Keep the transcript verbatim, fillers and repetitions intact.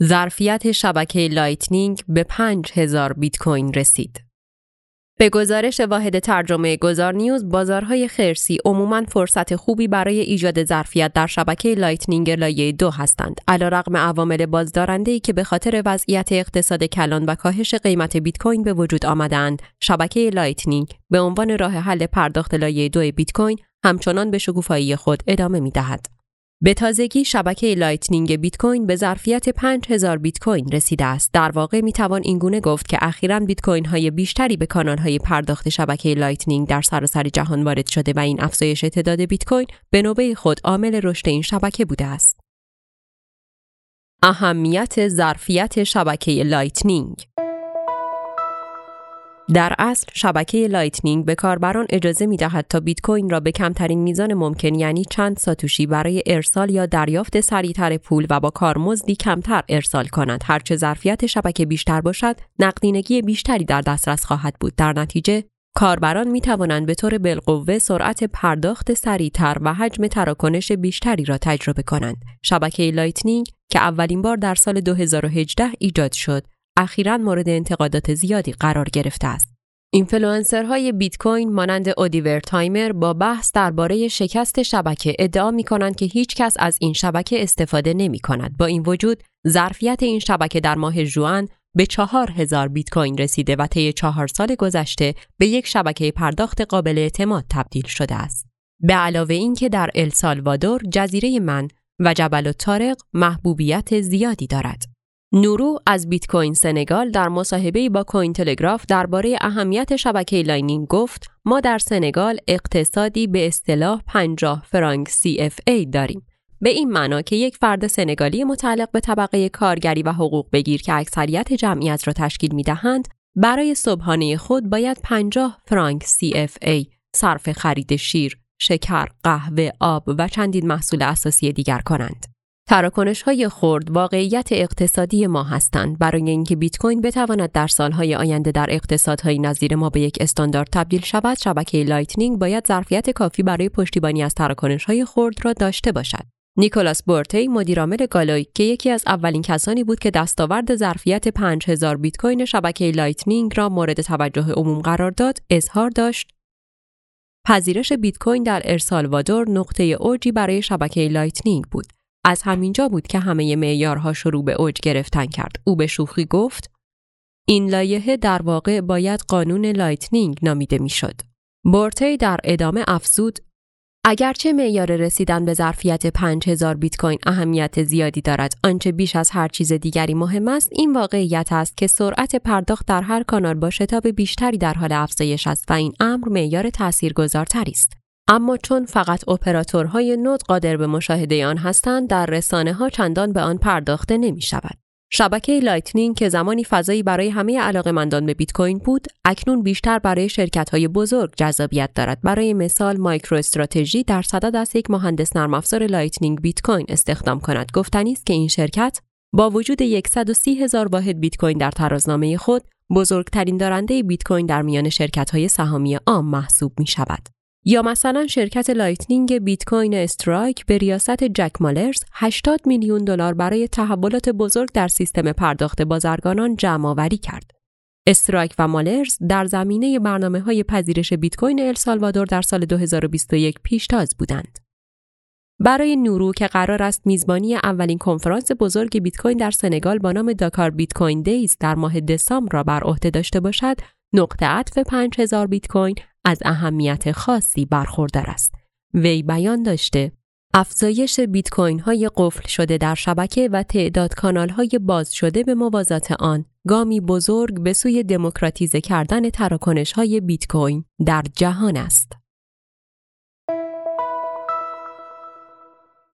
ظرفیت شبکه لایتنینگ به پنج هزار بیت کوین رسید. به گزارش واحد ترجمه گذار نیوز، بازارهای خرسی عموماً فرصت خوبی برای ایجاد ظرفیت در شبکه لایتنینگ لایه دو هستند. علیرغم عوامل بازدارنده‌ای که به خاطر وضعیت اقتصاد کلان و کاهش قیمت بیت کوین به وجود آمدند، شبکه لایتنینگ به عنوان راه حل پرداخت لایه دو بیت کوین همچنان به شکوفایی خود ادامه می‌دهد. به تازگی شبکه لایتنینگ بیت کوین به ظرفیت پنج هزار بیت کوین رسیده است. در واقع میتوان اینگونه گفت که اخیراً بیت کوین های بیشتری به کانال های پرداخت شبکه لایتنینگ در سراسر جهان وارد شده و این افزایش تعداد بیت کوین به نوبه خود عامل رشد این شبکه بوده است. اهمیت ظرفیت شبکه لایتنینگ. در اصل شبکه لایتنینگ به کاربران اجازه می‌دهد تا بیت کوین را به کمترین میزان ممکن، یعنی چند ساتوشی، برای ارسال یا دریافت سریعتر پول و با کارمزدی کمتر ارسال کنند. هرچه ظرفیت شبکه بیشتر باشد، نقدینگی بیشتری در دسترس خواهد بود. در نتیجه کاربران می‌توانند به طور بالقوه سرعت پرداخت سریعتر و حجم تراکنش بیشتری را تجربه کنند. شبکه لایتنینگ که اولین بار در سال دو هزار و هجده ایجاد شد، اخیراً مورد انتقادات زیادی قرار گرفته است. اینفلوئنسرهای بیت کوین مانند الیور تایمر با بحث درباره شکست شبکه ادعا می‌کنند که هیچ کس از این شبکه استفاده نمی‌کند. با این وجود ظرفیت این شبکه در ماه ژوئن به چهار هزار بیت کوین رسیده و طی چهار سال گذشته به یک شبکه پرداخت قابل اعتماد تبدیل شده است. به علاوه اینکه در السالوادور، جزیره من و جبل الطارق محبوبیت زیادی دارد. نورو از بیت کوین سنگال در مصاحبه‌ای با کوین تلگراف درباره اهمیت شبکه لاینینگ گفت: ما در سنگال اقتصادی به اصطلاح پنجاه فرانک سی اف ای داریم. به این معنا که یک فرد سنگالی متعلق به طبقه کارگری و حقوق بگیر که اکثریت جمعیت را تشکیل می‌دهند، برای صبحانه خود باید پنجاه فرانک سی اف ای صرف خرید شیر، شکر، قهوه، آب و چندین محصول اساسی دیگر کنند. تراکنش‌های خرد واقعیت اقتصادی ما هستند. برای اینکه بیت کوین بتواند در سالهای آینده در اقتصادهای نظیر ما به یک استاندارد تبدیل شود، شبکه لایتنینگ باید ظرفیت کافی برای پشتیبانی از تراکنش‌های خرد را داشته باشد. نیکولاس بورتی، مدیرعامل گالوی که یکی از اولین کسانی بود که دستاورد ظرفیت پنج هزار بیت کوین شبکه لایتنینگ را مورد توجه عموم قرار داد، اظهار داشت: پذیرش بیت کوین در السالوادور نقطه اوجی برای شبکه لایتنینگ بود. از همینجا بود که همه معیارها شروع به اوج گرفتن کرد. او به شوخی گفت: این لایحه در واقع باید قانون لایتنینگ نامیده میشد. بورتی در ادامه افزود: اگرچه معیار رسیدن به ظرفیت پنج هزار بیت کوین اهمیت زیادی دارد، آنچه بیش از هر چیز دیگری مهم است این واقعیت است که سرعت پرداخت در هر کانال با شتاب بیشتری در حال افزایش است و این امر معیار تاثیرگذارتری است. اما چون فقط اپراتورهای نود قادر به مشاهده آن هستند، در رسانه‌ها چندان به آن پرداخته نمی‌شود. شبکه لایتنینگ که زمانی فضایی برای همه علاقه‌مندان به بیت کوین بود، اکنون بیشتر برای شرکت‌های بزرگ جذابیت دارد. برای مثال مایکرو استراتژی در صدد است یک مهندس نرم افزار لایتنینگ بیت کوین استخدام کند. گفتنی است که این شرکت با وجود صد و سی هزار واحد بیت کوین در ترازنامه خود، بزرگترین دارنده بیت کوین در میان شرکت‌های سهامی عام محسوب می‌شود. یا مثلا شرکت لایتنینگ بیت کوین استرایک به ریاست جک مالرز هشتاد میلیون دلار برای تحولات بزرگ در سیستم پرداخت بازرگانان جمع آوری کرد. استرایک و مالرز در زمینه برنامه‌های پذیرش بیت کوین السالوادور در سال دو هزار و بیست و یک پیشتاز بودند. برای نورو که قرار است میزبانی اولین کنفرانس بزرگ بیت کوین در سنگال با نام داکار بیت کوین دیز در ماه دسامبر را بر عهده داشته باشد، نقطه عطف پنج هزار بیت کوین از اهمیت خاصی برخوردار است. وی بیان داشته: افزایش بیت کوین های قفل شده در شبکه و تعداد کانال های باز شده به موازات آن گامی بزرگ به سوی دموکراتیزه کردن تراکنش های بیت کوین در جهان است.